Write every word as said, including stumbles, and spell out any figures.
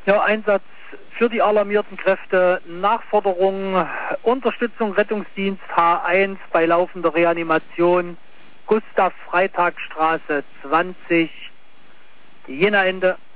Ja, Einsatz für die alarmierten Kräfte, Nachforderung, Unterstützung, Rettungsdienst H eins bei laufender Reanimation, Gustav-Freitag-Straße zwanzig, Jena Ende.